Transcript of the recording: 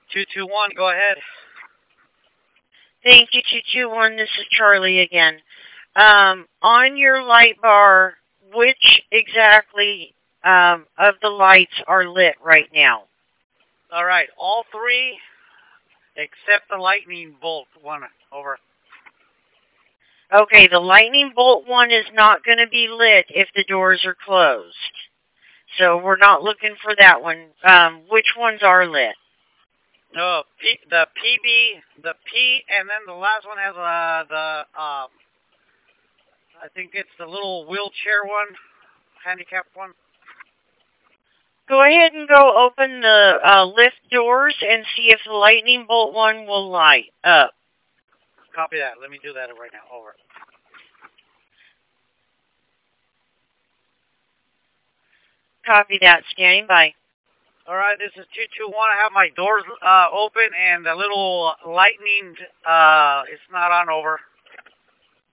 221, go ahead. Thank you, 221. This is Charlie again. On your light bar, which exactly of the lights are lit right now? All right, all three except the lightning bolt one. Over. Okay, the lightning bolt one is not going to be lit if the doors are closed. So we're not looking for that one. Which ones are lit? No, the PB, the P, and then the last one has I think it's the little wheelchair one, handicapped one. Go ahead and go open the lift doors and see if the lightning bolt one will light up. Copy that. Let me do that right now. Over. Copy that. Standing by. All right, this is 221. I have my doors open and the little lightning it's not on. Over.